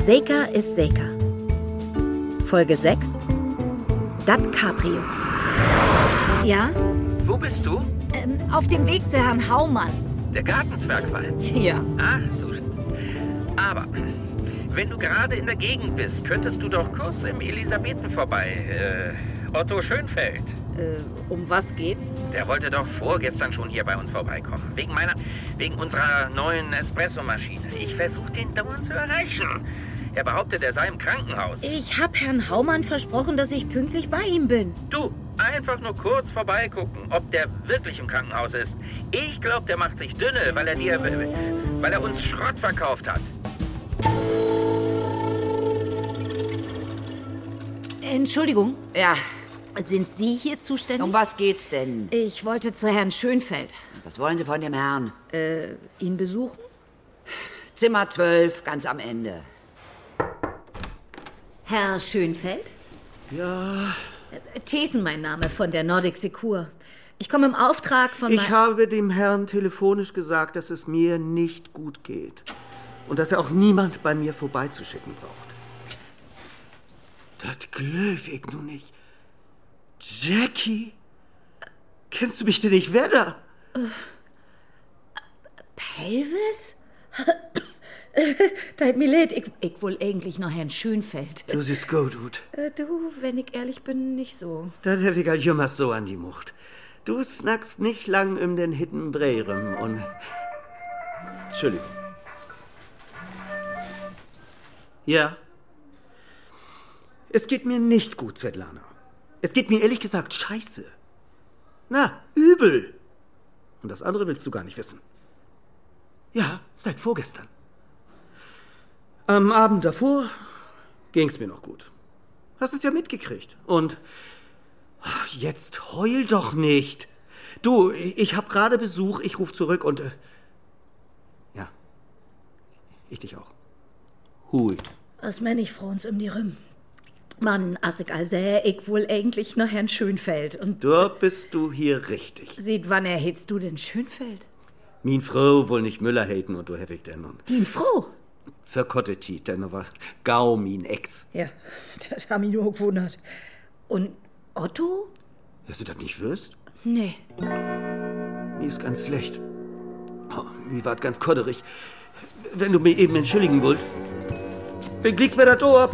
Seika ist Seika. Folge 6. Dat Cabrio. Ja? Wo bist du? Auf dem Weg zu Herrn Haumann. Der Gartenzwergwald? Ja. Ach, du. Aber, wenn du gerade in der Gegend bist, könntest du doch kurz im Elisabethen vorbei. Otto Schönfeld. Um was geht's? Der wollte doch vorgestern schon hier bei uns vorbeikommen. Wegen unserer neuen Espressomaschine. Ich versuche den dauernd zu erreichen. Er behauptet, er sei im Krankenhaus. Ich hab Herrn Haumann versprochen, dass ich pünktlich bei ihm bin. Du, einfach nur kurz vorbeigucken, ob der wirklich im Krankenhaus ist. Ich glaube, der macht sich dünne, weil er uns Schrott verkauft hat. Entschuldigung, Ja, sind Sie hier zuständig? um was geht's denn? Ich wollte zu Herrn Schönfeld. Was wollen Sie von dem Herrn? Ihn besuchen? Zimmer 12, ganz am Ende. Herr Schönfeld? Ja, Thesen mein Name von der Nordic Secur. Ich komme im Auftrag von... ich habe dem Herrn telefonisch gesagt, dass es mir nicht gut geht. Und dass er auch niemand bei mir vorbeizuschicken braucht. Das glaub ich nun nicht. Jackie? Kennst du mich denn nicht, wer da? Pelvis? Tut mir leid, ich will eigentlich noch Herrn Schönfeld. Du siehst gut, gut. Du, wenn ich ehrlich bin, nicht so. Das hab ich halt jemals so an die Mucht. Du snackst nicht lang den Hitten Breirem und... Entschuldigung. Ja? Es geht mir nicht gut, Svetlana. Es geht mir ehrlich gesagt scheiße. Na, übel. Und das andere willst du gar nicht wissen. Ja, seit vorgestern. Am Abend davor ging's mir noch gut. Hast es ja mitgekriegt. Und jetzt heul doch nicht. Du, ich hab gerade Besuch, ich ruf zurück und... ja, ich dich auch. Hut. Was mein ich vor uns um die Rüm? Mann, as ich also, ich will eigentlich noch Herrn Schönfeld. Und Dort bist du hier richtig. sieht, wann erhältst du denn Schönfeld? Min Frau wohl nicht Müller haten und du hevig denn und... Die Frau? Verkottet die, denn aber Gau, min Ex. Ja, das haben mich nur gewundert. Und Otto? Dass du das nicht wirst? Nee. Mir ist ganz schlecht. Oh, mir ward ganz kodderig. Wenn du mir eben entschuldigen wollt. Wie liegt's mir da ab?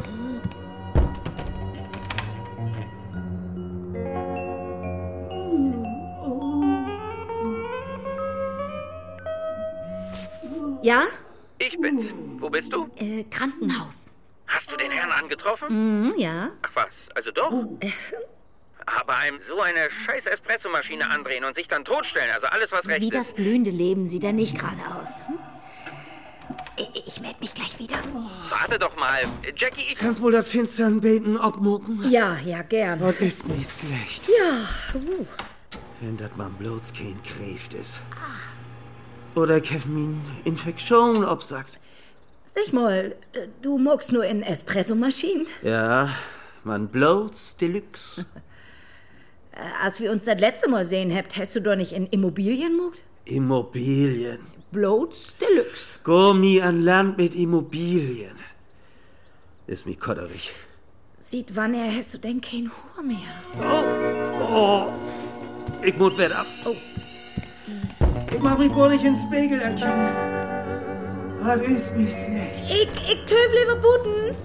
Ja? Ich bin's. Wo bist du? Krankenhaus. Hast du den Herrn angetroffen? Ja. Ach was, also doch? Aber einem so eine scheiß Espressomaschine andrehen und sich dann totstellen, also alles, was recht Wie ist. das blühende Leben sieht er nicht gerade aus. Ich melde mich gleich wieder. Warte doch mal. Jackie, ich... Kannst wohl das finstern Beten abmucken? Ja, gern. Das ist mir schlecht. Ja. Wenn das mal bloß kein Kräft ist. Oder Kevin Infektion obsagt. Sag mal, du magst nur in Espressomaschinen? Ja, man bloß Deluxe. Als wir uns das letzte Mal sehen habt, hast du doch nicht in Immobilien mogt? Immobilien. Bloß Deluxe. Gummi an Land mit Immobilien. Ist mir kodderig. Sieht, wann hast du denn kein Hur mehr? Oh, ich muss wieder ab. Oh. Ich mach mich gar nicht ins Spiegel erkennen. Was ist mich schlecht? Ich töfle Buten.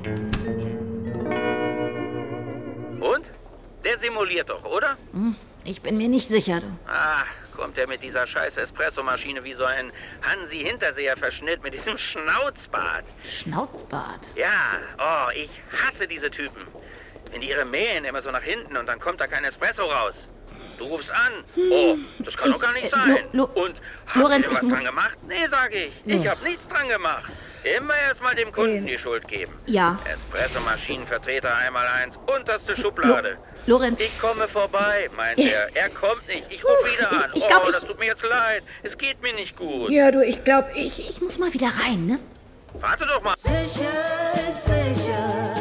Und? Der simuliert doch, oder? Ich bin mir nicht sicher, du. Ah, kommt er mit dieser scheiß Espressomaschine wie so ein Hansi-Hinterseher-Verschnitt mit diesem Schnauzbart. Schnauzbart. Ja, oh, ich hasse diese Typen. Wenn die ihre mähen immer so nach hinten und dann kommt da kein Espresso raus. Du rufst an. Oh, das kann doch gar nicht sein. Und hast Lorenz, du was dran gemacht? Nee, sag ich. Ich hab nichts dran gemacht. Immer erstmal dem Kunden die Schuld geben. Ja. Espressomaschinenvertreter einmal eins, unterste Schublade. Lorenz. Ich komme vorbei, meint er. Er kommt nicht. Ich rufe wieder an. Ich glaub, das tut mir jetzt leid. Es geht mir nicht gut. Ja, du, ich glaube, ich muss mal wieder rein, ne? Warte doch mal. Sicher ist sicher.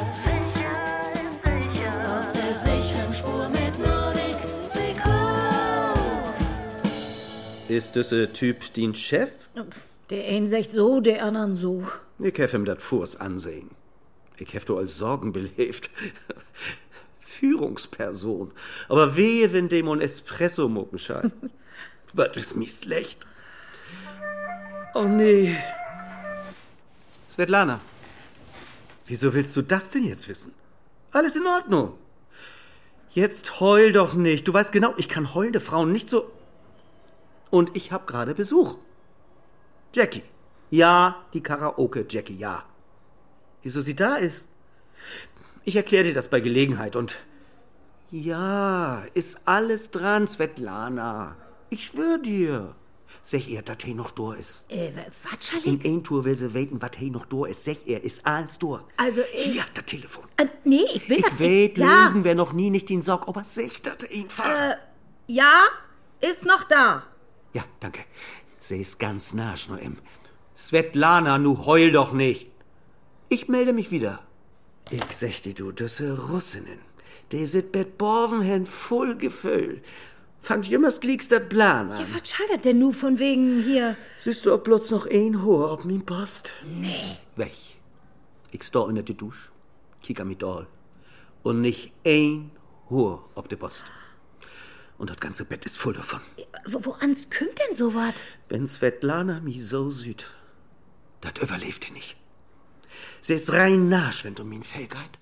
Auf der sicheren Spur mit Nordic Secur. Ist das ein Typ, den Chef? Der einen sagt so, der anderen so. Ich hef ihm dat Furs ansehen. Ich hef du als Sorgen belebt. Führungsperson. Aber wehe, wenn dem un Espresso mucken scheint. Was ist mich schlecht. Oh nee. Svetlana, wieso willst du das denn jetzt wissen? Alles in Ordnung. Jetzt heul doch nicht. Du weißt genau, ich kann heulende Frauen nicht so... Und ich hab gerade Besuch. Jackie. Ja, die Karaoke-Jackie, ja. Wieso sie da ist? Ich erkläre dir das bei Gelegenheit und... Ja, ist alles dran, Svetlana. Ich schwör dir. Sag ihr, dass he noch da ist. Was, Charlie? In ein Tour will sie weten, was he noch da ist. Sag ihr, ist alles da. Also, Hier, das Telefon. Nee, ich will das... Ich weet, Ja, lügen wir noch nie nicht den Sock, aber sag das einfach. ja, ist noch da. Ja, danke. Sie ist ganz nah, Schnoem. Svetlana, nu heul doch nicht. Ich melde mich wieder. Ich sag dir, du, diese Russinnen, die sind mit Borvenhen voll Gefühl. Fangt jümmers gliegster Plan an. Ja, was schaltet denn nu von wegen hier? Siehst du, ob bloß noch ein Haar ob min Post? Nee. Weg. Ich sta unter die Dusche, kick an mit all. Und nicht ein Haar ob die Post. Und das ganze Bett ist voll davon. Woans kommt denn sowas? Wenn Svetlana mich so süd, das überlebt ihr nicht. Sie ist rein nasch, wenn du min Fell geht.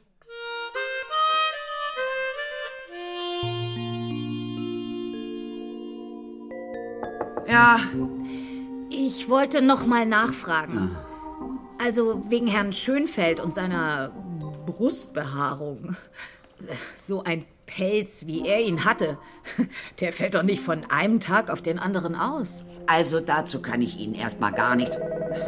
Ja, Ich wollte noch mal nachfragen. Also wegen Herrn Schönfeld und seiner Brustbehaarung. So ein Pelz, wie er ihn hatte, der fällt doch nicht von einem Tag auf den anderen aus. also dazu kann ich Ihnen erstmal gar nichts...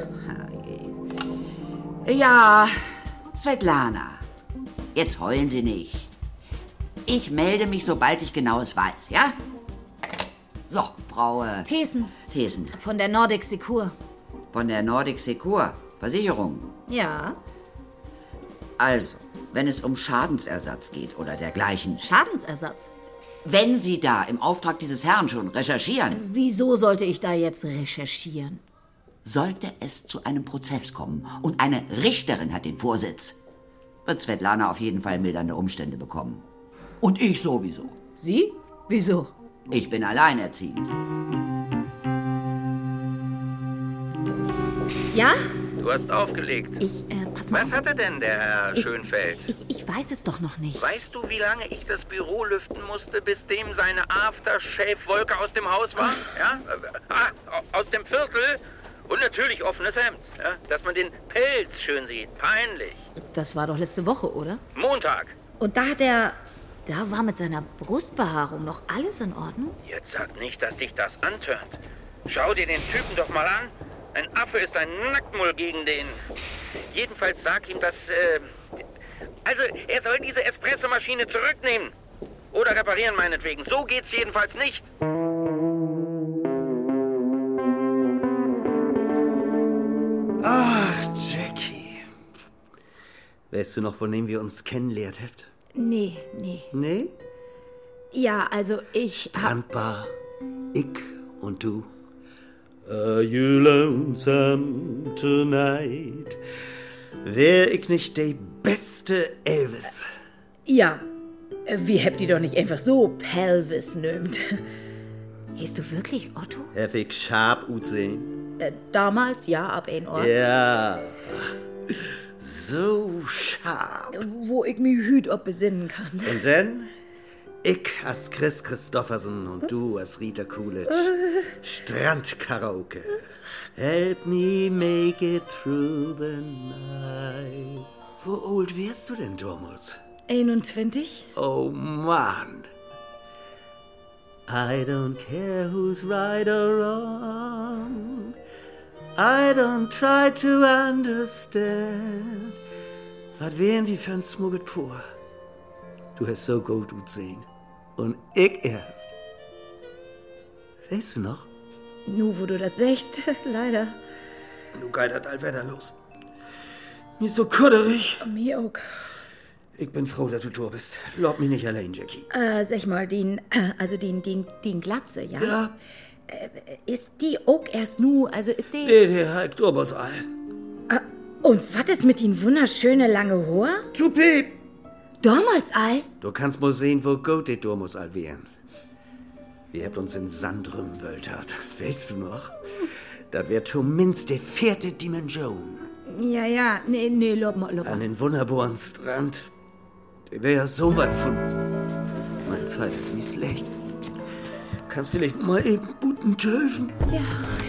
Ja, Svetlana, jetzt heulen Sie nicht. Ich melde mich, sobald ich Genaues weiß, ja? So, Frau Thesen Thesen von der Nordic Secure. von der Nordic Secure Versicherung. Ja, Also, wenn es um Schadensersatz geht oder dergleichen, Schadensersatz. wenn Sie da im Auftrag dieses Herrn schon recherchieren, Wieso sollte ich da jetzt recherchieren? sollte es zu einem Prozess kommen und eine Richterin hat den Vorsitz, wird Svetlana auf jeden Fall mildernde Umstände bekommen. Und ich sowieso. Sie? Wieso? Ich bin alleinerziehend. Ja? Du hast aufgelegt. Pass mal Was auf. hatte denn der Herr Schönfeld? Ich weiß es doch noch nicht. Weißt du, wie lange ich das Büro lüften musste, bis dem seine Aftershave-Wolke aus dem Haus war? Ja? Aus dem Viertel? Und natürlich offenes Hemd, ja? Dass man den Pelz schön sieht. Peinlich. Das war doch letzte Woche, oder? Montag. Und da war mit seiner Brustbehaarung noch alles in Ordnung? Jetzt sag nicht, dass dich das antörnt. Schau dir den Typen doch mal an. Ein Affe ist ein Nacktmull gegen den. Jedenfalls sag ihm, dass... Also, er soll diese Espressomaschine zurücknehmen. Oder reparieren meinetwegen. So geht's jedenfalls nicht. Ach, Jackie. Weißt du noch, von dem wir uns kennenlernt habt? Nee. Nee? Ja, also ich hab... Strandbar, ich und du. Are you lonesome tonight? Wär ich nicht der beste Elvis? Ja, wie habt ihr doch nicht einfach so Pelvis nömt? Heißt du wirklich Otto? Hab ich scharf utsehen? Damals ja, ab ein Ort, Ja. So scharf. wo ich mich hüt ob besinnen kann. Und dann? Ich als Chris Christoffersen und du als Rita Coolidge. Strandkaraoke. Help me make it through the night. Wo alt wirst du denn damals? 21? Oh Mann. I don't care who's right or wrong. I don't try to understand. Was wären die für ein Smugget pur? Du hast so gut sehen. Und ich erst. Weißt du noch? Nu, wo du das sagst, leider. Du geht das allwetter los. Mir ist so kudderig. Mir auch. Ich bin froh, dass du da bist. Lob mich nicht allein, Jackie. Sag mal, den Glatze, ja? Ja, Ist die auch erst nu, also ist die... der hat damals all. Und was ist mit den wunderschöne lange Haar? Toupet! Damals all? Du kannst mal sehen, wo gut die Dormus all wären. Wir habt uns in Sand rumwöltert. Weißt du noch? Das wär zumindest die 4. Dimension. Ja, nee, lob mal. An den wunderbaren Strand. Der wär ja so was von... Meine Zeit ist mir schlecht. Kannst vielleicht mal eben guten helfen? Ja.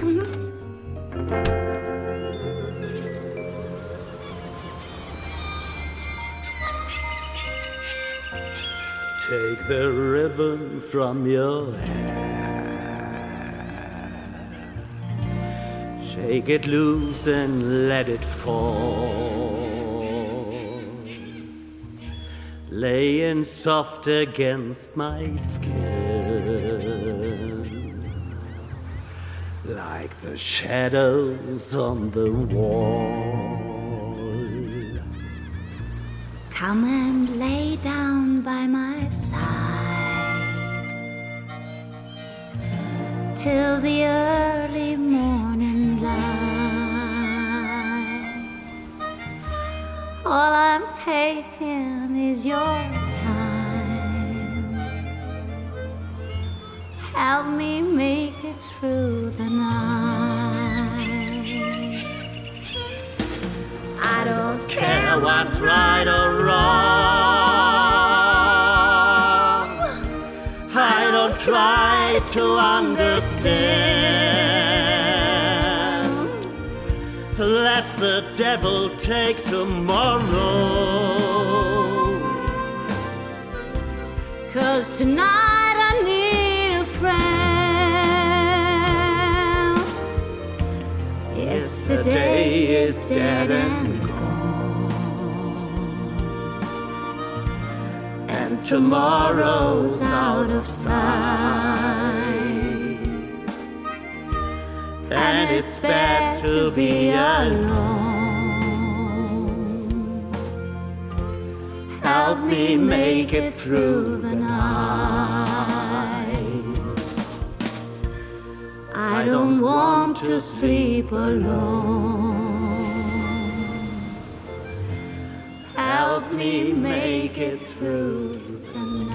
Take the ribbon from your hair. Shake it loose and let it fall. Laying soft against my skin, like the shadows on the wall. Come and lay down by my side till the early morning light. All I'm taking is your time. Help me make it through the night. I don't care what's right or wrong. I don't try to understand. Let the devil take tomorrow. 'Cause tonight I need a friend. Yesterday is dead and tomorrow's out of sight. And it's bad to be alone. Help me make it through the night. I don't want to sleep alone. Help me make it through the night.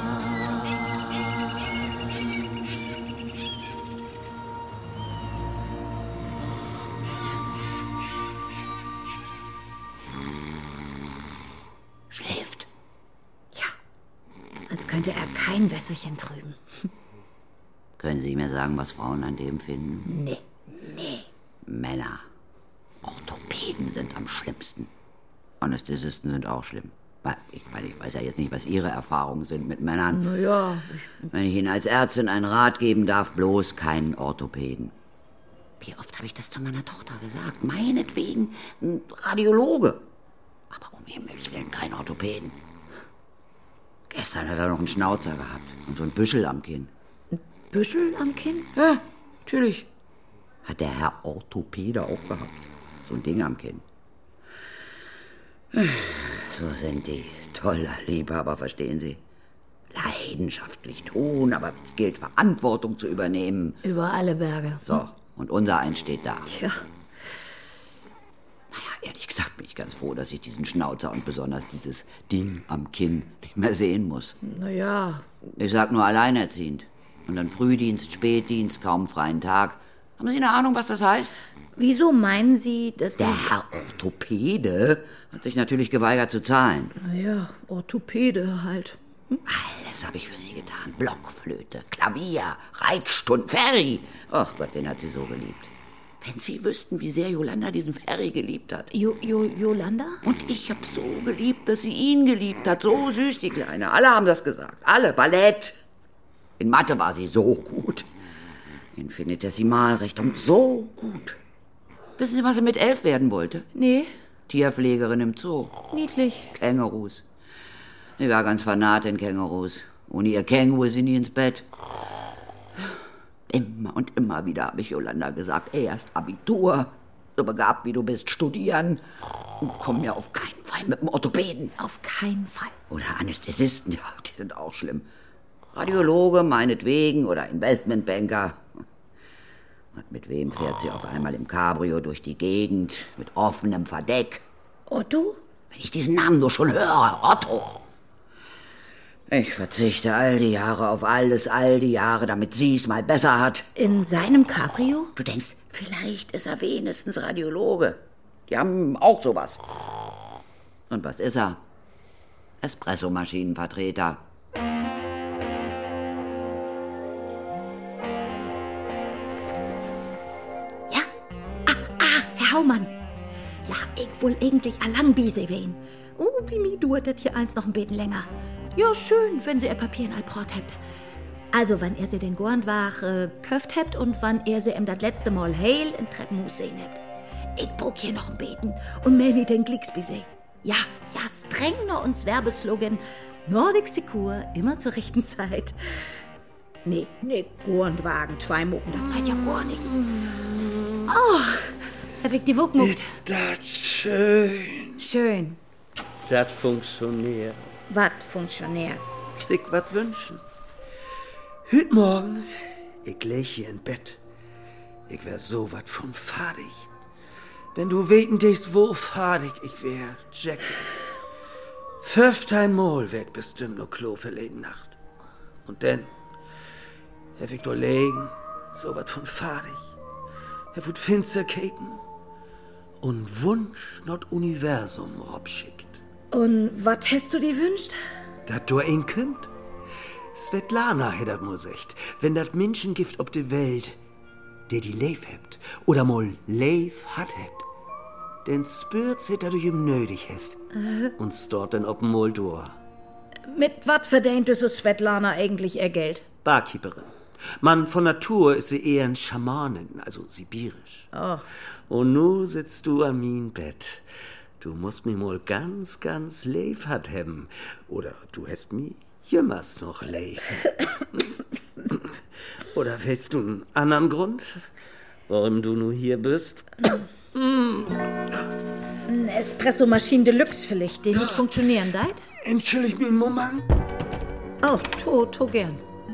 Schläft. Ja, als könnte er kein Wässerchen trüben. Können Sie mir sagen, was Frauen an dem finden? Nee. Männer. Orthopäden sind am schlimmsten. Anästhesisten sind auch schlimm. Ich weiß ja jetzt nicht, was Ihre Erfahrungen sind mit Männern. Naja. Wenn ich Ihnen als Ärztin einen Rat geben darf, bloß keinen Orthopäden. Wie oft habe ich das zu meiner Tochter gesagt? Meinetwegen ein Radiologe. Aber um Himmels Willen kein Orthopäden. Gestern hat er noch einen Schnauzer gehabt und so ein Büschel am Kinn. Ein Büschel am Kinn? Ja, natürlich. Hat der Herr Orthopäde auch gehabt. So ein Ding am Kinn. So sind die. Toller Liebhaber, verstehen Sie? Leidenschaftlich tun, aber wenn es gilt, Verantwortung zu übernehmen. Über alle Berge. So, und unser eins steht da. Ja. Naja, ehrlich gesagt bin ich ganz froh, dass ich diesen Schnauzer und besonders dieses Ding am Kinn nicht mehr sehen muss. Naja. Ich sag nur alleinerziehend. Und dann Frühdienst, Spätdienst, kaum freien Tag. Haben Sie eine Ahnung, was das heißt? Wieso meinen Sie, dass Sie... Der Herr Orthopäde hat sich natürlich geweigert zu zahlen. Naja, Orthopäde halt. Alles habe ich für Sie getan. Blockflöte, Klavier, Reitstunden, Ferry. Ach Gott, den hat sie so geliebt. Wenn Sie wüssten, wie sehr Jolanda diesen Ferry geliebt hat. Jolanda? Und ich habe so geliebt, dass sie ihn geliebt hat. So süß, die Kleine. Alle haben das gesagt. Alle. Ballett. In Mathe war sie so gut. Infinitesimalrechnung so gut. Wissen Sie, was sie mit 11 werden wollte? Nee. Tierpflegerin im Zoo. Niedlich. Kängurus. Sie war ganz fanat in Kängurus. Ohne ihr Känguru ist sie nie ins Bett. Immer und immer wieder habe ich Jolanda gesagt, erst Abitur, so begabt wie du bist, studieren. Und komm mir auf keinen Fall mit dem Orthopäden. Auf keinen Fall. Oder Anästhesisten, ja, die sind auch schlimm. Radiologe meinetwegen oder Investmentbanker. Und mit wem fährt sie auf einmal im Cabrio durch die Gegend, mit offenem Verdeck? Otto? Wenn ich diesen Namen nur schon höre, Otto. Ich verzichte all die Jahre auf alles, all die Jahre, damit sie es mal besser hat. In seinem Cabrio? Du denkst, vielleicht ist er wenigstens Radiologe. Die haben auch sowas. Und was ist er? Espressomaschinenvertreter. Ja? Herr Haumann. Ja, ich will eigentlich allang bise wen. Oh, wie mir dauert das hier eins noch ein bisschen länger. Ja, schön, wenn sie ihr Papier in Alprot hebt. Also, wann er sie den Gornwach köft hebt und wann er sie ihm das letzte Mal heil in Treppenhaus sehen hebt. Ich brauch hier noch ein Beten und meld mich den Glicks bise. Ja, streng noch uns Werbeslogan. Nordic Secure, immer zur rechten Zeit. Nee, Gornwagen, 2 Mucken, das geht ja gar nicht. Oh, hab ich die Wuckmuckt. Ist das schön. Schön. Das funktioniert. Was funktioniert? Sich wat wünschen. Hüt morgen, ich leg hier im Bett. Ich wär so wat von fadig. Wenn du weten dest, wo fadig ich wär, Jackie. 15 Mal wär ich bestimmt noch Klo verleden Nacht. Und dann, hab ich da legen, so wat von fadig. Er wird finster keken und Wunsch not Universum robschickt. Und was hast du dir wünscht? Dat du ein kümmt? Svetlana hätt dat mal secht. Wenn dat Menschen gibt ob de Welt, der die Leif hebt, oder mal Leif hat hebt, denn spürt's hätt du ihm nötig hast. Und stort dann ob mal durch. Mit wat verdient du so Svetlana eigentlich ihr Geld? Barkeeperin. Man, von Natur ist sie eher ein Schamanin, also sibirisch. Oh. Und nu sitzt du an mein Bett. Du musst mi mal ganz, ganz leif hat hebben. Oder du hast mi jemals noch leif. Oder weißt du einen anderen Grund, warum du nu hier bist? Eine Espressomaschine Deluxe vielleicht, die nicht funktionieren deit? Entschuldig mir einen Moment. Oh, to gern.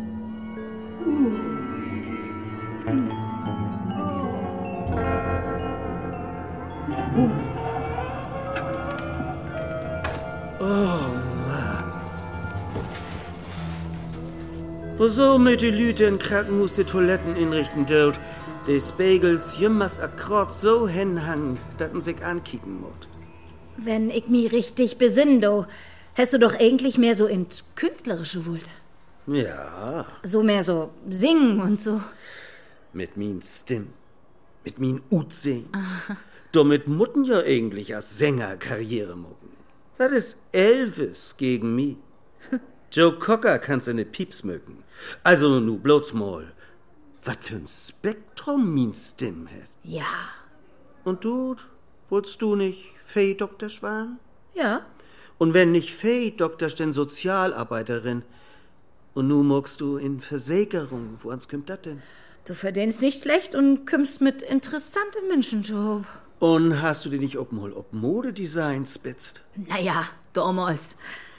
Wieso mit die Lüte in Krankenhaus die Toiletten inrichten dort, die Spiegels jemals akkord so hinhangen, dass man sich ankicken muss? Wenn ich mich richtig besinn, du, hast du doch eigentlich mehr so in Künstlerische wollt. Ja, So mehr so singen und so. mit min Stimm, mit min Utsehen. Damit mutten ja eigentlich als Sänger Karriere mucken. Das ist Elvis gegen mi. Joe Cocker kannst ne Pieps mögen. Also nu bloß mal. Was für ein Spektrum min Stimm hat. Ja. Und du, wolltest du nicht Fee-Doktor schwan? Ja. Und wenn nicht Fee-Doktor, denn Sozialarbeiterin. Und nu mogst du in Versicherung. Wo ans kümmt dat denn? Du verdienst nicht schlecht und kümmst mit interessanten Menschen, Joe. Und hast du dir nicht ob Modedesign spitzt? Naja, damals.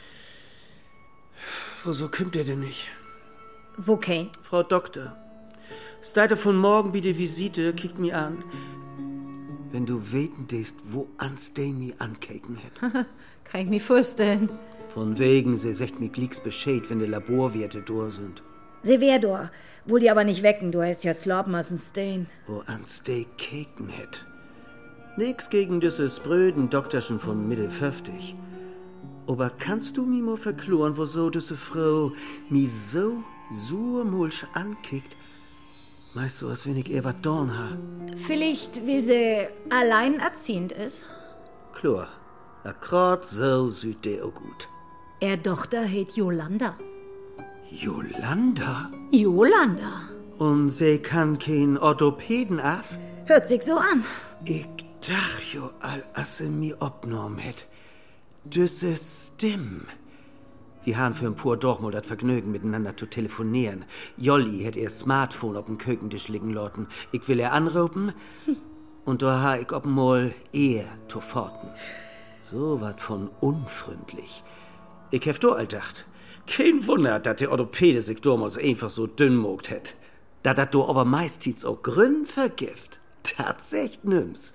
Wieso kümmt ihr denn nicht? Wo kein? Frau Doktor, Steite von morgen bi die Visite, kickt mi an. Wenn du weten dest, wo ans de mi ankeken hätt. Kann ich mir vorstellen. Von wegen, sie sagt mir glicks Bescheid, wenn die Laborwerte durch sind. Sie wär da. Wohl die aber nicht wecken, du hast ja Slobmassen stehen. Wo ans de keken hätt. Nix gegen dieses Bröden Doktorchen von Mitte 50. Aber kannst du mi mal verkloren, wieso diese Frau mi so surmulsch ankickt? Meist so, als wenn ich ihr wat dorn ha. Vielleicht, weil sie alleinerziehend ist. Klar, akkord so süd der auch gut. Er Tochter heißt Jolanda. Jolanda? Jolanda. Und sie kann kein Orthopäden af? Hört sich so an. Ich dach jo all, als sie mi obnorm hätt. Düsse Stimm. Wir haben für ein pur doch mal das Vergnügen, miteinander zu telefonieren. Jolli hätt ihr Smartphone auf dem Kökentisch liegen lotten. Ich will ihr anrufen und da ha ich ob mal zu forten. So wat von unfreundlich. Ich hef do alldacht. Kein Wunder, dass der Orthopäde sich damals einfach so dünn mogt hätt. Da dat do aber meistens auch grün vergift. Tatsächlich nimm's.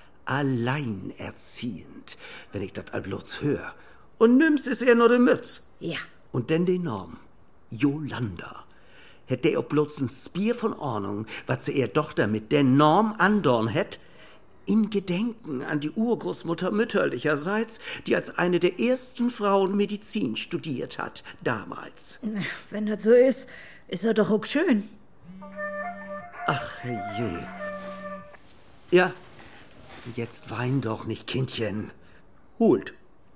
Alleinerziehend, wenn ich dat all bloß hör. Und nimm's ist eher nur de Mütz. Ja. Und denn den Norm. Jolanda. Hätt der auch bloß ein Spier von Ordnung, wat sie ihr Tochter mit der Norm andorn hätt, in Gedenken an die Urgroßmutter mütterlicherseits, die als eine der ersten Frauen Medizin studiert hat, damals. Wenn das so ist er doch auch schön. Ach, herrje. Ja, jetzt wein doch nicht, Kindchen. Holt.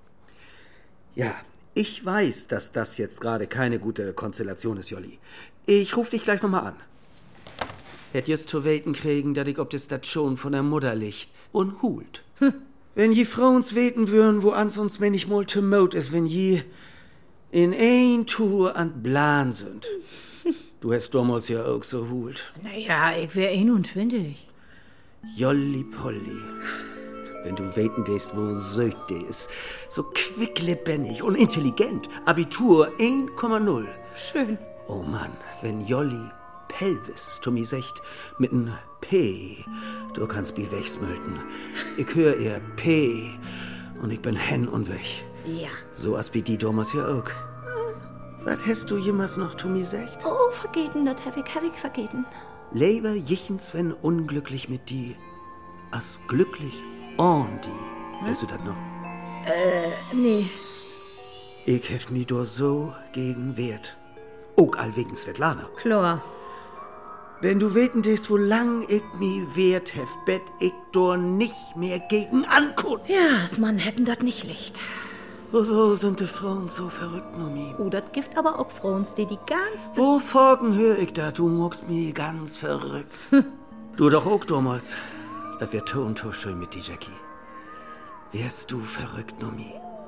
Ja, ich weiß, dass das jetzt gerade keine gute Konstellation ist, Jolli. Ich ruf dich gleich nochmal an. Hätt jetzt zu weten kriegen, dass ich ob das schon von der Mutter liegt und hult. Wenn je Frauens weten würden, wo ans uns wenig mal te Mut ist, wenn je in ein Tour an Plan sind. Du hast damals ja auch so hult. Naja, ich wär 21. Jolli Polli. Wenn du weten dest, wo söd de ist. So quicklebendig und intelligent. Abitur 1,0. Schön. Oh Mann, wenn Jolli Pelvis, Tommy secht, mit n P, du kannst bi wegsmölten. Ich hör eher P und ich bin hen und weg. Ja. So as bi die damals ja auch. Was hast du jemals noch, Tommy secht? Oh, vergeten, das hab ich vergeten. Leber jichen Sven unglücklich mit die, as glücklich on die. Weißt du das noch? Nee. Ich hef mi do so gegen Wert. Auch all wegen Svetlana. Klar. Wenn du weten dest, wo lang ich mi Wert hef, bet ich do nicht mehr gegen ankun. Ja, s Mann hätten dat nicht licht. Wieso sind die Frauen so verrückt, Nomi? Oh, dat gibt aber auch Frauens, die ganz... Wo folgen hör ich da, du muckst mi ganz verrückt. Du doch auch damals. Das wär to schön mit die Jackie. Wärst du verrückt, Nomi?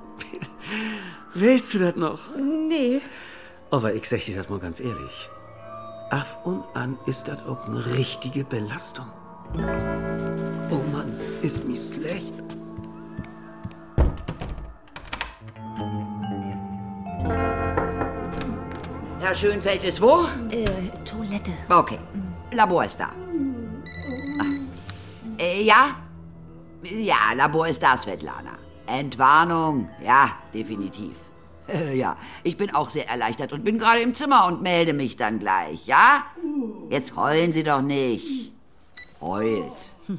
Weißt du das noch? Nee. Aber ich sag dir das mal ganz ehrlich. Af und an ist das auch eine richtige Belastung. Oh Mann, ist mi schlecht. Herr Schönfeld ist wo? Toilette. Okay. Labor ist da. Ja? Ja, Labor ist da, Svetlana. Entwarnung. Ja, definitiv. Ja, ich bin auch sehr erleichtert und bin gerade im Zimmer und melde mich dann gleich, ja? Jetzt heulen Sie doch nicht. Heult.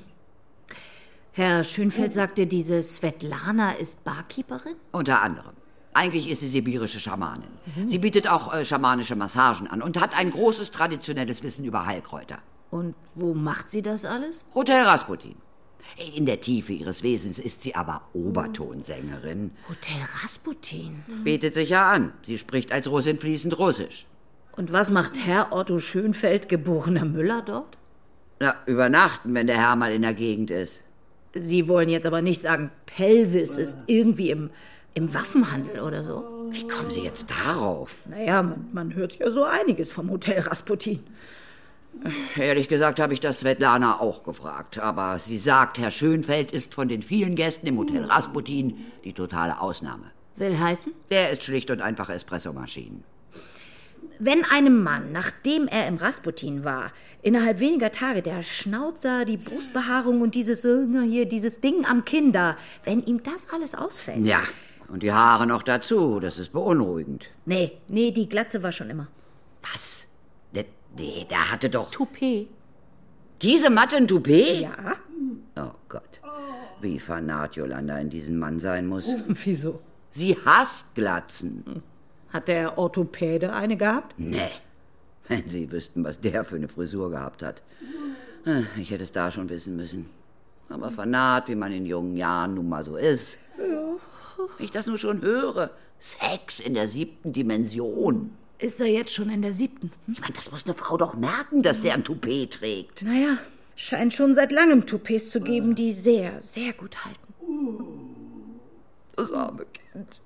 Herr Schönfeld sagte, diese Svetlana ist Barkeeperin? Unter anderem. Eigentlich ist sie sibirische Schamanin. Sie bietet auch schamanische Massagen an und hat ein großes traditionelles Wissen über Heilkräuter. Und wo macht sie das alles? Hotel Rasputin. In der Tiefe ihres Wesens ist sie aber Obertonsängerin. Hotel Rasputin. Bietet sich ja an. Sie spricht als Russin fließend Russisch. Und was macht Herr Otto Schönfeld, geborener Müller, dort? Na, übernachten, wenn der Herr mal in der Gegend ist. Sie wollen jetzt aber nicht sagen, Pelvis ist irgendwie im Waffenhandel oder so? Wie kommen Sie jetzt darauf? Naja, man hört ja so einiges vom Hotel Rasputin. Ehrlich gesagt habe ich das Svetlana auch gefragt. Aber sie sagt, Herr Schönfeld ist von den vielen Gästen im Hotel Rasputin die totale Ausnahme. Will heißen? Der ist schlicht und einfach Espressomaschinen. Wenn einem Mann, nachdem er im Rasputin war, innerhalb weniger Tage der Schnauzer, die Brustbehaarung und dieses Ding am Kinn da, wenn ihm das alles ausfällt. Ja, und die Haare noch dazu, das ist beunruhigend. Nee, die Glatze war schon immer. Was? Der hatte doch... Toupet. Diese Matte ein Toupet? Ja. Oh Gott, wie vernarrt Jolanda in diesen Mann sein muss. Wieso? Sie hasst Glatzen. Hat der Orthopäde eine gehabt? Nee, wenn Sie wüssten, was der für eine Frisur gehabt hat. Ich hätte es da schon wissen müssen. Aber vernarrt, wie man in jungen Jahren nun mal so ist. Ja. Wenn ich das nur schon höre. Sex in der 7. Dimension. Ist er jetzt schon in der 7.? Ich meine, das muss eine Frau doch merken, dass der ein Toupet trägt. Naja, scheint schon seit langem Toupets zu geben, die sehr, sehr gut halten. Das arme Kind.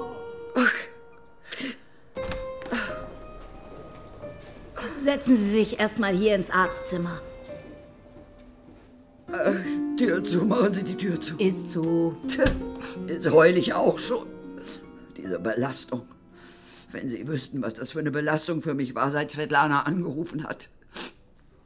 Setzen Sie sich erstmal hier ins Arztzimmer. Tür zu, machen Sie die Tür zu. Ist zu. Jetzt heul ich auch schon. Diese Belastung. Wenn Sie wüssten, was das für eine Belastung für mich war, seit Svetlana angerufen hat.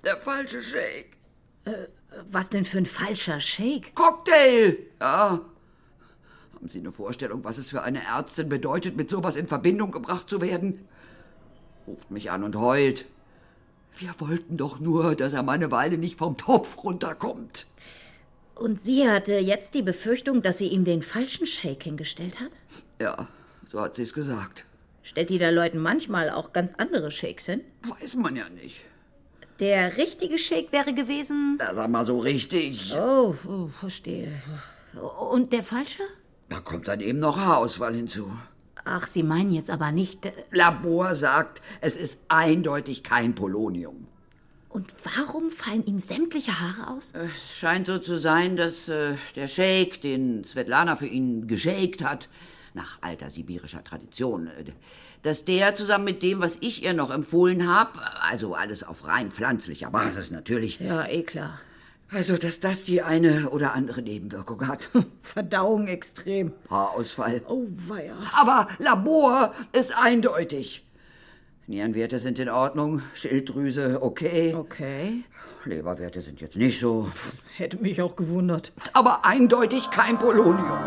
Der falsche Shake. Was denn für ein falscher Shake? Cocktail! Ja. Haben Sie eine Vorstellung, was es für eine Ärztin bedeutet, mit sowas in Verbindung gebracht zu werden? Ruft mich an und heult. Wir wollten doch nur, dass er mal eine Weile nicht vom Topf runterkommt. Und sie hatte jetzt die Befürchtung, dass sie ihm den falschen Shake hingestellt hat? Ja, so hat sie es gesagt. Stellt die da Leuten manchmal auch ganz andere Shakes hin? Weiß man ja nicht. Der richtige Shake wäre gewesen... Da sag mal so richtig. Oh, verstehe. Und der falsche? Da kommt dann eben noch Haarausfall hinzu. Ach, Sie meinen jetzt aber nicht... Labor sagt, es ist eindeutig kein Polonium. Und warum fallen ihm sämtliche Haare aus? Es scheint so zu sein, dass der Shake, den Svetlana für ihn geshakt hat, nach alter sibirischer Tradition, dass der zusammen mit dem, was ich ihr noch empfohlen habe, also alles auf rein pflanzlicher Basis natürlich, Ja, klar. also dass das die eine oder andere Nebenwirkung hat. Verdauung extrem. Haarausfall. Oh, weia. Aber Labor ist eindeutig. Nierenwerte sind in Ordnung, Schilddrüse okay. Okay. Leberwerte sind jetzt nicht so. Hätte mich auch gewundert. Aber eindeutig kein Polonium.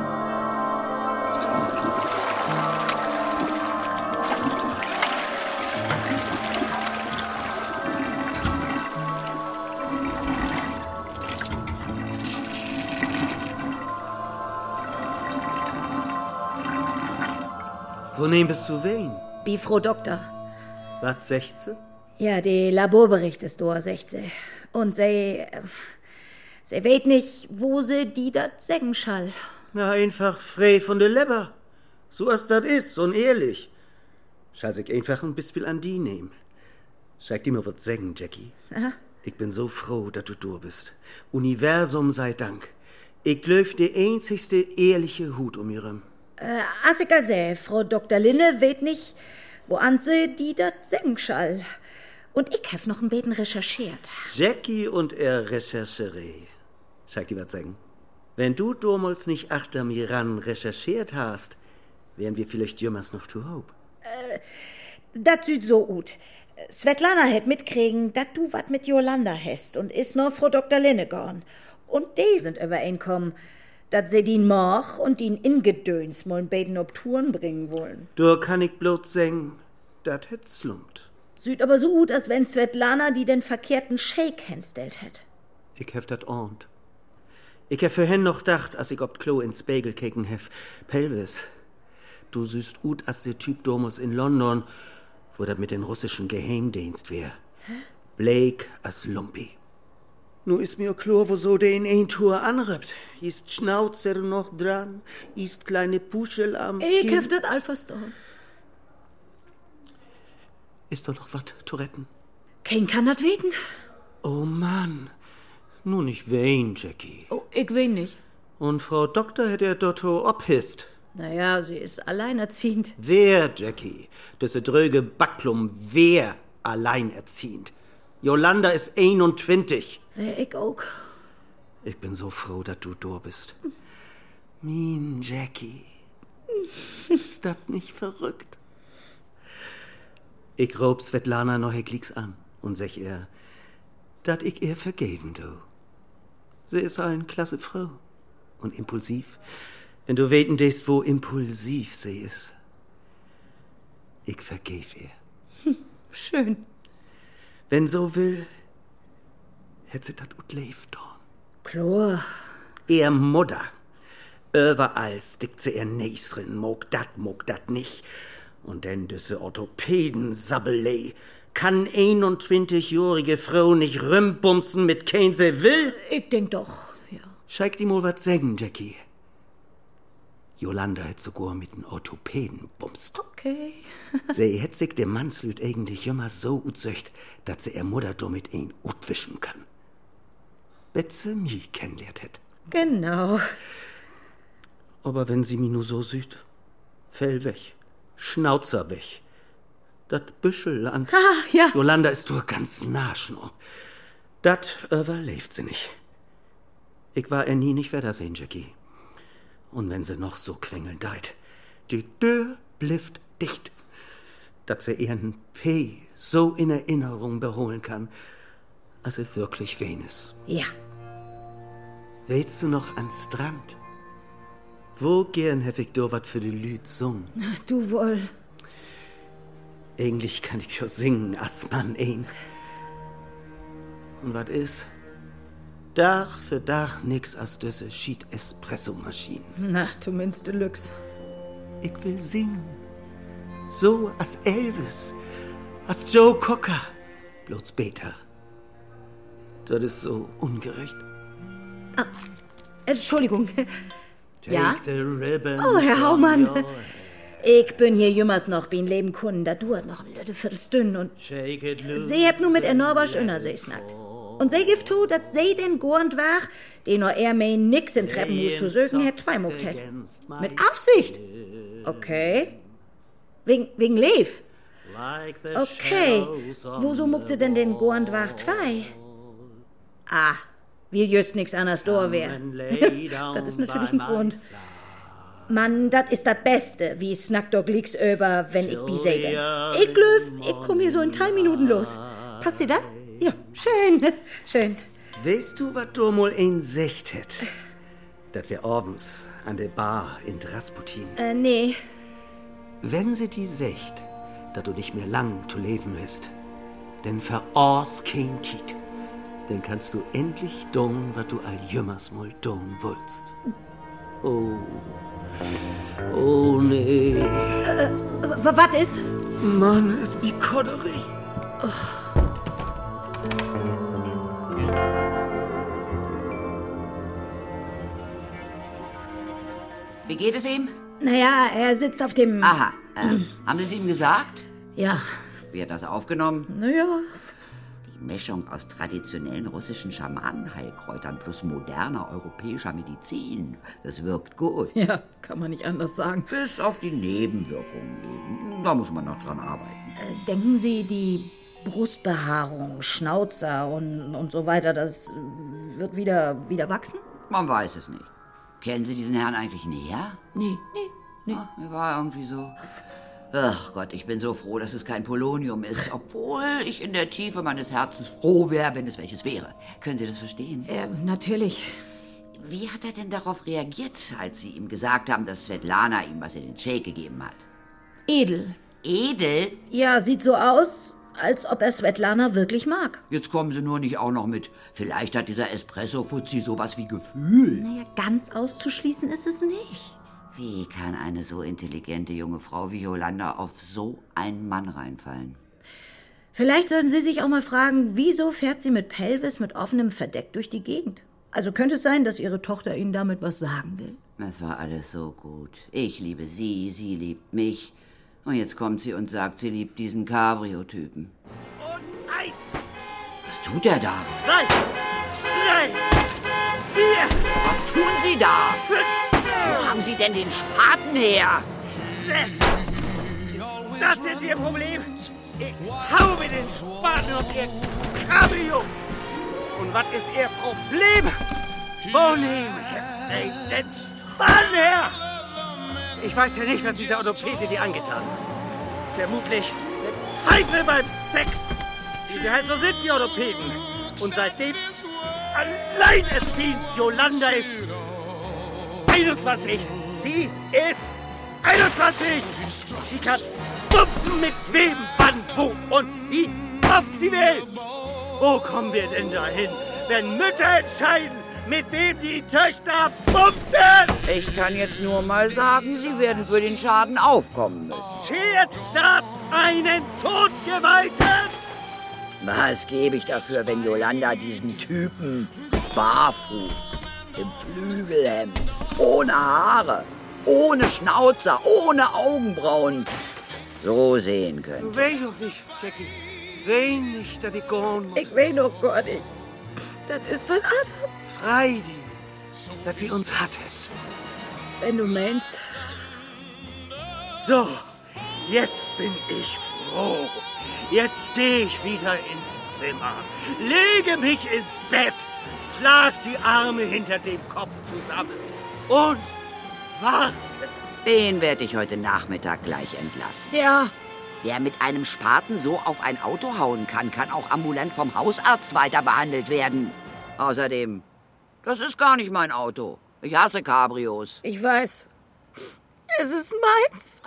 Von wem bist du wen? Wie Frau Doktor. Was, 16? Ja, die Laborbericht ist da, 16. Und sie weet nicht, wo sie die dat sägen schall. Na, einfach frei von der Leber. So als das ist, und ehrlich. Schall sich einfach ein bisschen an die nehmen. Sag dir mal was sagen, Jackie. Aha. Ich bin so froh, dass du da bist. Universum sei Dank. Ich glaub, der einzigste ehrliche Hut um ihrem. As ich also, Frau Dr. Linne weet nicht, wo an sie die dat sägen schall. Und ich hab noch ein bisschen recherchiert. Jackie und er Rechercherei. Sag dir was sagen. Wenn du damals nicht achter mir ran recherchiert hast, wären wir vielleicht jümmers noch zu Hause. Dat süd so gut. Svetlana hätt mitkriegen, dat du wat mit Jolanda hast und is nur Frau Dr. Linne gorn. Und die sind übereinkommen, dat sie den Moch und den Ingedöns mal beiden ob Touren bringen wollen. Da kann ich bloß sagen, dat hätt slumpt. Süd aber so gut, als wenn Svetlana die den verkehrten Shake hinstellt hätt. Ich hef dat ahnt. Ich hef vorhin noch dacht, als ich ob Klo ins Bagel keken hef. Pelvis, du süßt gut als der Typ damals in London, wo dat mit den russischen Geheimdienst wär. Blake as Lumpi. Nu is mir klar, wo so der in ein Tour anrübt. Ist Schnauzer noch dran, ist kleine Puschel am Ich Kinn. hab dat all verstanden. Ist doch noch wat zu retten? Kein kann dat weten. Oh Mann, nur nicht wein, Jackie. Oh, ich weiß nicht. Und Frau Doktor hätte er dort obhisst. Naja, sie ist alleinerziehend. Wer, Jackie? Diese dröge Backplum, wer alleinerziehend? Jolanda ist 21. Wär ich auch. Ich bin so froh, dass du da bist. Mein Jackie. Ist das nicht verrückt? Ich raub Svetlana noch Glicks an und sag ihr, dass ich ihr vergeben du. Sie ist eine klasse Frau und impulsiv. Wenn du weten dest, wo impulsiv sie ist. Ich vergeb ihr. Schön. Wenn so will, hätt sie dat ut lebt da. Klar. Ihr Mutter. Überall stickt sie ihr Näsrin, mag dat nicht. Und denn diese Orthopäden-Sabbelei kann 21-jährige Frau nicht rümbumsen mit kein sie will. Ich denk doch, ja. Scheig dir mal was sagen, Jackie. Jolanda hätt sogar mit den Orthopäden bumst. Okay. Sie hätt sich dem Mannslüt eigentlich immer so utsöcht, dass sie ihr Mutter damit ein utwischen kann. Wenn sie mich kennenlernt hätt. Genau. Aber wenn sie mich nur so sieht, Fell weg, Schnauzer weg. Dat Büschel an ja. Jolanda ist doch ganz nah schon. Dat überlebt sie nicht. Ich war ihr nie nicht wiedersehen, Jackie. Und wenn sie noch so quengeln deit, die Tür blifft dicht, dass sie ihren P so in Erinnerung beholen kann, also wirklich Venus. Ja. Willst du noch an Strand? Wo gern hätte ich do wat für die Lüd sung? Ach, du wohl. Eigentlich kann ich ja singen, as man ein. Und wat is? Dach für Dach nix as düsse schied Espresso-Maschinen. Na, du meinst Deluxe. Ich will singen. So as Elvis, as Joe Cocker. Bloß Beter. Das ist so ungerecht. Entschuldigung. Ja? Take the ribbon Oh, Herr from Haumann. your- Ich bin hier jümmers noch bin Leben Kunden. Da dauert noch ein Lütte Viertelstünd und Shake it loose. sie hebt nur mit Ernorbers Innersee snackt. Und sie gibt zu, dass sie den Gornd war, den nur er mir nix im Treppenhaus zu sögen hätt, zwei muckt hätt. Mit Absicht. Okay. Wegen Lev. Like the Okay. shadows on Woso muckt sie denn den Gornd war zwei? Ah, will just nix anderes da wär. and lay down Das ist natürlich by ein my Grund. side. Mann, das ist das Beste, wie Snackdog liegt's über, wenn ich bi sei bin. Ich glöf, ich komm hier so in 3 Minuten los. Passt dir das? Ja, schön, schön. Weißt du, was du mal ein Secht hätt? Dat wir abends an der Bar in Rasputin. Nee. Wenn sie die Secht, dass du nicht mehr lang zu leben hast, denn verors kein Tiet, dann kannst du endlich tun, was du all jümmers mal tun wollst. Oh nee. Was ist? Mann, ist wie kodderig. Wie geht es ihm? Naja, er sitzt auf dem... Aha, haben Sie es ihm gesagt? Ja, Wie hat das aufgenommen? naja. Die Mischung aus traditionellen russischen Schamanenheilkräutern plus moderner europäischer Medizin. Das wirkt gut. Ja, kann man nicht anders sagen. Bis auf die Nebenwirkungen eben. Da muss man noch dran arbeiten. Denken Sie, die Brustbehaarung, Schnauzer und so weiter, das wird wieder wachsen? Man weiß es nicht. Kennen Sie diesen Herrn eigentlich näher? Nee. Ja, mir war irgendwie so. Ach Gott, ich bin so froh, dass es kein Polonium ist. Obwohl ich in der Tiefe meines Herzens froh wäre, wenn es welches wäre. Können Sie das verstehen? Natürlich. Wie hat er denn darauf reagiert, als Sie ihm gesagt haben, dass Svetlana ihm was in den Shake gegeben hat? Edel. Edel? Ja, sieht so aus, als ob er Svetlana wirklich mag. Jetzt kommen Sie nur nicht auch noch mit, vielleicht hat dieser Espresso-Fuzzi sowas wie Gefühl. Naja, ganz auszuschließen ist es nicht. Wie kann eine so intelligente junge Frau wie Yolanda auf so einen Mann reinfallen? Vielleicht sollten Sie sich auch mal fragen, wieso fährt sie mit Pelvis mit offenem Verdeck durch die Gegend? Also könnte es sein, dass Ihre Tochter Ihnen damit was sagen will? Es war alles so gut. Ich liebe sie, sie liebt mich. Und jetzt kommt sie und sagt, sie liebt diesen Cabrio-Typen. Und 1, Was tut er da? 2, 3, 4, Was tun Sie da? 5, Wo haben Sie denn den Spaten her? 6. Das ist Ihr Problem. Ich hau mir den Spaten auf Ihr Cabrio. Und was ist Ihr Problem? Wo nehmen Sie den Spaten her? Ich weiß ja nicht, was dieser Orthopäde dir angetan hat. Vermutlich eine Pfeife beim Sex. Wie wir halt so sind, die Orthopäden. Und seitdem alleinerziehend. Yolanda ist 21. Sie ist 21. Sie kann bumsen mit wem, wann, wo und wie oft sie will. Wo kommen wir denn dahin, wenn Mütter entscheiden, mit wem die Töchter bumsen? Ich kann jetzt nur mal sagen, Sie werden für den Schaden aufkommen müssen. Schert das einen Todgeweihten? Was gebe ich dafür, wenn Yolanda diesen Typen barfuß, im Flügelhemd, ohne Haare, ohne Schnauzer, ohne Augenbrauen so sehen könnte? Wein doch nicht, Jackie. Wein nicht, dass ich gehen muss. Ich will doch gar nicht. Das ist was anderes. Frei dir, dass wir uns hatten. Wenn du meinst. So, jetzt bin ich froh. Jetzt stehe ich wieder ins Zimmer, lege mich ins Bett, schlag die Arme hinter dem Kopf zusammen und warte. Den werde ich heute Nachmittag gleich entlassen. Ja, Wer mit einem Spaten so auf ein Auto hauen kann, kann auch ambulant vom Hausarzt weiter behandelt werden. Außerdem, das ist gar nicht mein Auto. Ich hasse Cabrios. Ich weiß. Es ist meins.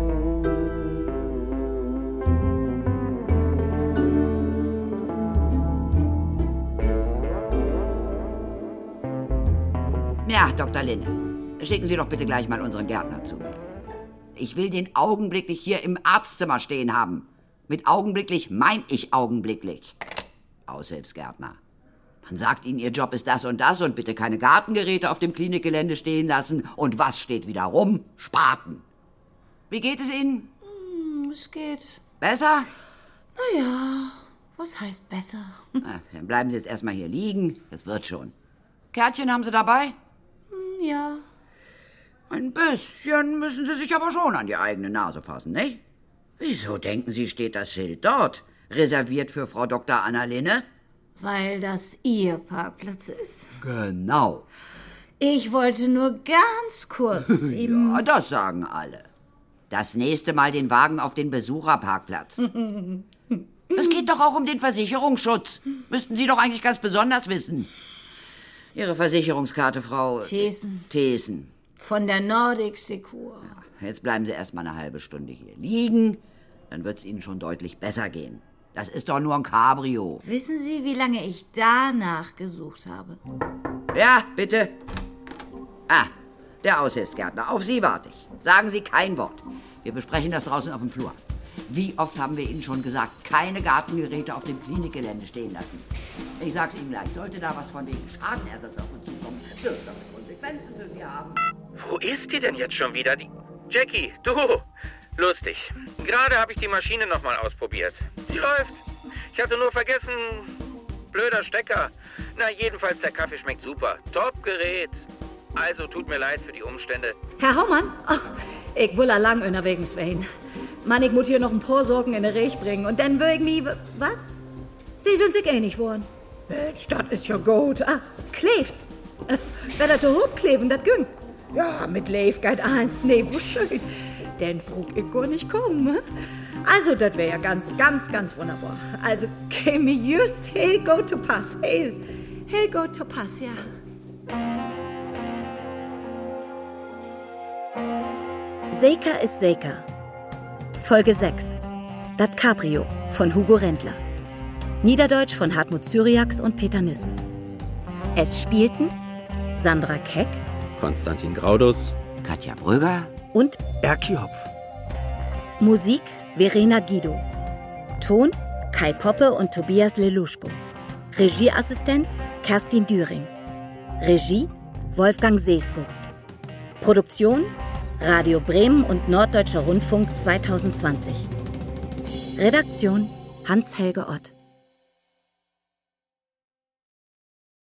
Ja, Dr. Linne, schicken Sie doch bitte gleich mal unseren Gärtner zu mir. Ich will den augenblicklich hier im Arztzimmer stehen haben. Mit augenblicklich mein ich augenblicklich. Aushilfsgärtner. Man sagt Ihnen, Ihr Job ist das und bitte keine Gartengeräte auf dem Klinikgelände stehen lassen. Und was steht wieder rum? Spaten. Wie geht es Ihnen? Es geht. Besser? Naja, was heißt besser? Na, dann bleiben Sie jetzt erstmal hier liegen. Das wird schon. Kärtchen haben Sie dabei? Ja. Ein bisschen müssen Sie sich aber schon an die eigene Nase fassen, nicht? Wieso denken Sie, steht das Schild dort? Reserviert für Frau Dr. Anna Linne? Weil das Ihr Parkplatz ist. Genau. Ich wollte nur ganz kurz eben... Ja, das sagen alle. Das nächste Mal den Wagen auf den Besucherparkplatz. Es geht doch auch um den Versicherungsschutz. Müssten Sie doch eigentlich ganz besonders wissen. Ihre Versicherungskarte, Frau... Thesen. Von der Nordic Secure. Jetzt bleiben Sie erst mal eine halbe Stunde hier liegen. Dann wird es Ihnen schon deutlich besser gehen. Das ist doch nur ein Cabrio. Wissen Sie, wie lange ich danach gesucht habe? Ja, bitte. Ah, der Aushilfsgärtner. Auf Sie warte ich. Sagen Sie kein Wort. Wir besprechen das draußen auf dem Flur. Wie oft haben wir Ihnen schon gesagt, keine Gartengeräte auf dem Klinikgelände stehen lassen? Ich sag's Ihnen gleich, sollte da was von wegen Schadenersatz auf uns zukommen, wird das Konsequenzen für Sie haben. Wo ist die denn jetzt schon wieder? Die Jackie, du! Lustig. Gerade habe ich die Maschine nochmal ausprobiert. Die läuft. Ich hatte nur vergessen... Blöder Stecker. Na, jedenfalls, der Kaffee schmeckt super. Top-Gerät. Also, tut mir leid für die Umstände. Herr Haumann? Ach, ich will lang unterwegs sein. Mann, ich muss hier noch ein paar Sorgen in der Recht bringen. Und dann will ich nie... Was? Sie sind sich einig worden. Mensch, das ist ja gut. Ah, klebt. Wer das so hochkleben, das ging. Ja, mit Leif geht eins. Nee, wo schön. Denn brug ich gar nicht kommen. Ne? Also, das wäre ja ganz, ganz, ganz wunderbar. Also, käme just hell go to pass. Hell go to pass, ja. Seika ist Seika. Folge 6. Dat Cabrio von Hugo Rendler. Niederdeutsch von Hartmut Cyriax und Peter Nissen. Es spielten Sandra Keck, Konstantin Graudus, Katja Brügger und Erki Hopf. Musik Verena Guido. Ton Kai Poppe und Tobias Leluschko. Regieassistenz Kerstin Düring. Regie Wolfgang Seesko. Produktion Radio Bremen und Norddeutscher Rundfunk 2020. Redaktion Hans-Helge Ott.